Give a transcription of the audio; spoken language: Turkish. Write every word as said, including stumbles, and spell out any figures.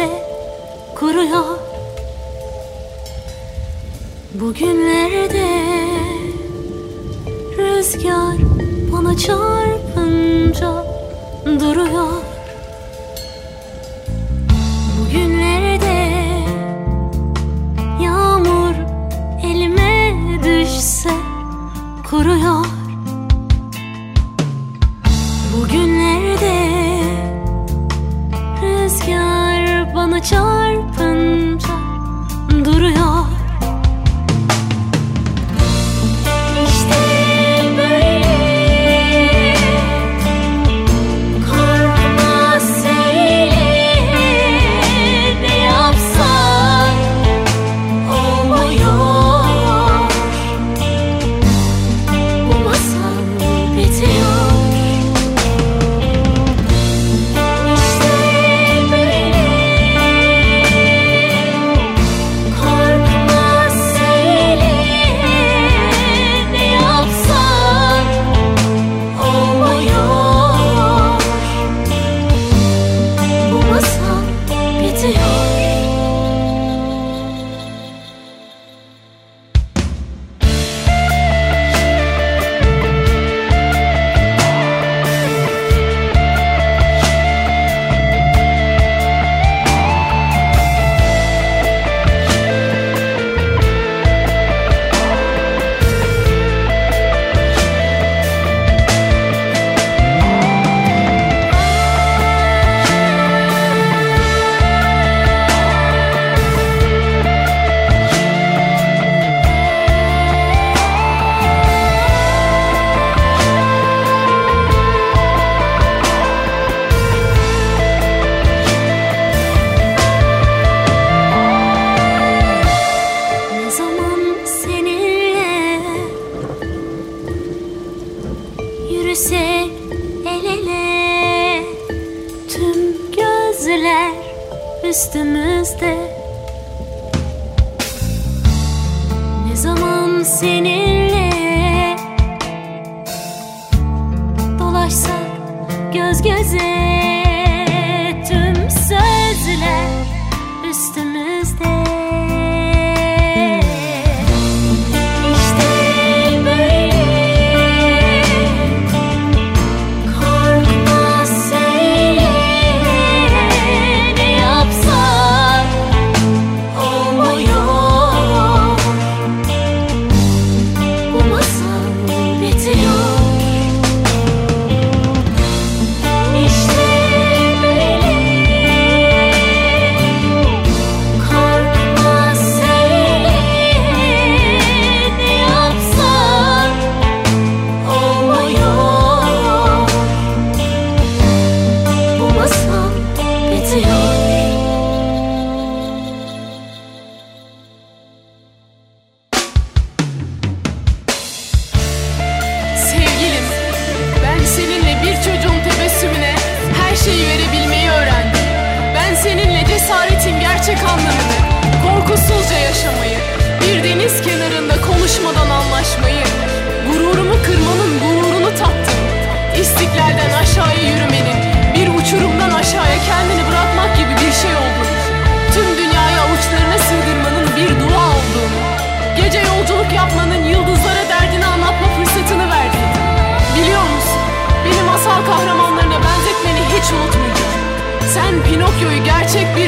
düşse kuruyor. Bugünlerde rüzgar bana çarpınca duruyor. Bugünlerde yağmur elime düşse kuruyor. Bugünlerde rüzgar bana çarpınca duruyor. Yürüsek el ele, tüm gözler üstümüzde. Ne zaman seninle dolaşsak göz göze, tüm sözler üstümüzde. Cesaretin gerçek anlamını, korkusuzca yaşamayı, bir deniz kenarında konuşmadan anlaşmayı, gururumu kırmanın gururunu tattım. İstiklalden aşağıya yürümenin, bir uçurumdan aşağıya kendini bırakmak gibi bir şey olduğunu, tüm dünyaya avuçlarına sığdırmanın bir dua olduğunu, gece yolculuk yapmanın yıldızlara derdini anlatma fırsatını verdiğini. Biliyor musun, beni masal kahramanlarına benzetmeni hiç unutmayacağım. Sen Pinokyo'yu gerçek bir